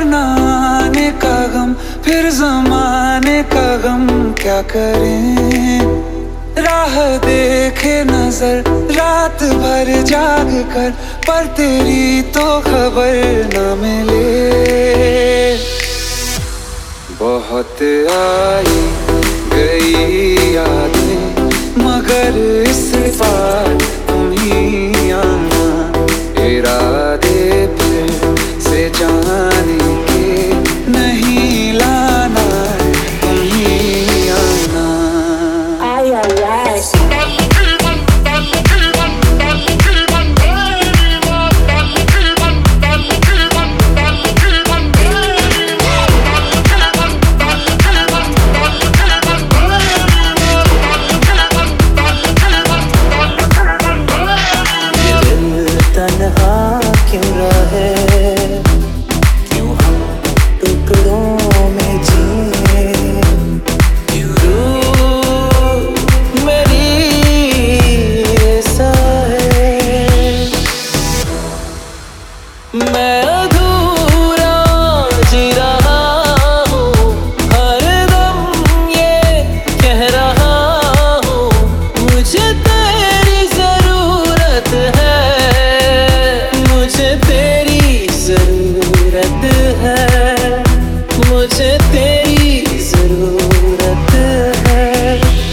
ना आने का गम, फिर जमाने का गम क्या करें। राह देखे नजर रात भर जाग कर, पर तेरी तो खबर न मिले। बहुत आई गई यादें मगर इस बार तुम ही आना। इरादे फिर से जाने के नहीं लाना, तुम ही आना। तन्हा क्यों रहे, क्यों हम टुकड़ों में जिए, क्यों रूह मेरी ऐसा है। मैं अधूरा जी रहा हूँ, हर दम ये कह रहा हूँ, मुझे तेरी जरूरत है, मुझे तेरी जरूरत है, मुझे तेरी जरूरत है।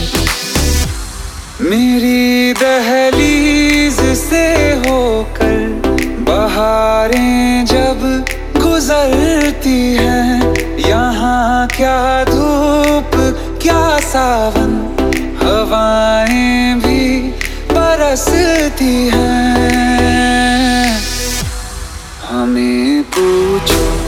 मेरी दहलीज से होकर बहारें जब गुजरती हैं, यहाँ क्या धूप क्या सावन, हवाएं भी बरसती हैं। हमें पूछो